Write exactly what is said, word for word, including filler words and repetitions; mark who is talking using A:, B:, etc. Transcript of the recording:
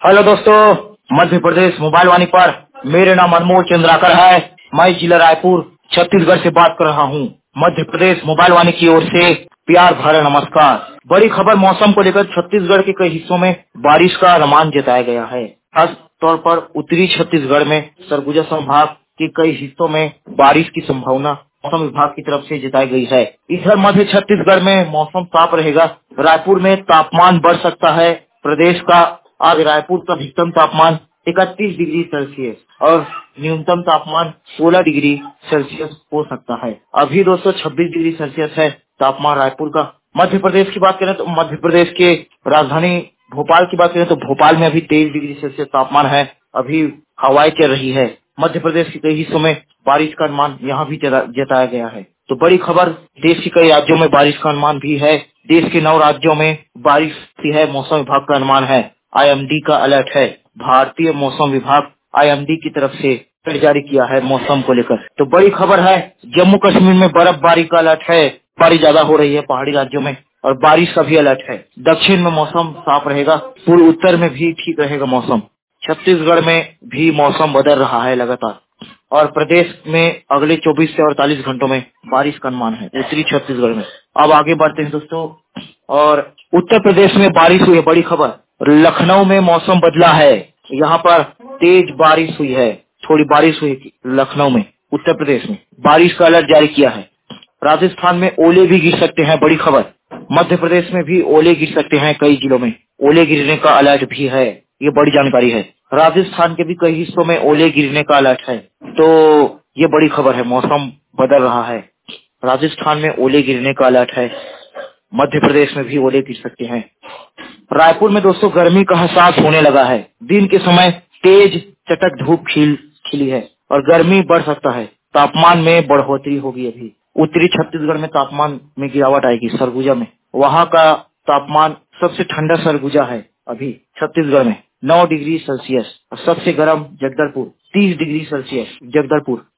A: Hello दोस्तों, Madhya Pradesh mobile वाणी पर मेरे नाम अनमोल चंद्राकर है। मैं जिला रायपुर छत्तीसगढ़ से बात कर रहा हूँ। मध्य प्रदेश मोबाइल वाणी की ओर से प्यार भरा नमस्कार। बड़ी खबर मौसम को लेकर छत्तीसगढ़ के कई हिस्सों में बारिश का अनुमान जताया गया है। खास तौर पर उत्तरी छत्तीसगढ़ में सरगुजा संभाग के कई हिस्सों में बारिश की संभावना मौसम विभाग की तरफ से जताई गई है। इधर मध्य छत्तीसगढ़ में मौसम साफ रहेगा। रायपुर में तापमान बढ़ सकता है। प्रदेश का आज रायपुर का अधिकतम तापमान इकतीस डिग्री सेल्सियस और न्यूनतम तापमान सोलह डिग्री सेल्सियस हो सकता है। अभी दो सौ छब्बीस डिग्री सेल्सियस है तापमान रायपुर का। मध्य प्रदेश की बात करें तो मध्य प्रदेश के राजधानी भोपाल की बात करें तो भोपाल में अभी तेईस डिग्री सेल्सियस तापमान है। अभी हवाएं चल रही है। मध्य प्रदेश के कई हिस्सों में बारिश का अनुमान यहाँ भी जता- जताया गया है। तो बड़ी खबर, देश के कई राज्यों में बारिश का अनुमान भी है। देश के नौ राज्यों में बारिश भी है। मौसम विभाग का अनुमान है। आईएमडी का अलर्ट है। भारतीय मौसम विभाग आईएमडी की तरफ से अलर्ट जारी किया है मौसम को लेकर। तो बड़ी खबर है, जम्मू कश्मीर में बर्फबारी का अलर्ट है। बारिश ज्यादा हो रही है पहाड़ी राज्यों में और बारिश का भी अलर्ट है। दक्षिण में मौसम साफ रहेगा। पूर्व उत्तर में भी ठीक रहेगा मौसम। छत्तीसगढ़ में भी मौसम बदल रहा है लगातार और प्रदेश में अगले चौबीस से अड़तालीस घंटों में बारिश का अनुमान है उत्तरी छत्तीसगढ़ में। अब आगे बढ़ते हैं दोस्तों। और उत्तर प्रदेश में बारिश हुई है। बड़ी खबर, लखनऊ में मौसम बदला है। यहाँ पर तेज बारिश हुई है। थोड़ी बारिश हुई थी लखनऊ में। उत्तर प्रदेश में बारिश का अलर्ट जारी किया है। राजस्थान में ओले भी गिर सकते हैं। बड़ी खबर, मध्य प्रदेश में भी ओले गिर सकते हैं। कई जिलों में ओले गिरने का अलर्ट भी है। ये बड़ी जानकारी है। राजस्थान के भी कई हिस्सों में ओले गिरने का अलर्ट है। तो ये बड़ी खबर है। मौसम बदल रहा है। राजस्थान में ओले गिरने का अलर्ट है। मध्य प्रदेश में भी ओले गिर सकते हैं। रायपुर में दोस्तों गर्मी का एहसास होने लगा है। दिन के समय तेज चटक धूप खिल खिली है और गर्मी बढ़ सकता है। तापमान में बढ़ोतरी होगी। अभी उत्तरी छत्तीसगढ़ में तापमान में गिरावट आएगी। सरगुजा में, वहाँ का तापमान सबसे ठंडा सरगुजा है अभी छत्तीसगढ़ में, नौ डिग्री सेल्सियस। और सबसे गर्म जगदलपुर, तीस डिग्री सेल्सियस जगदलपुर।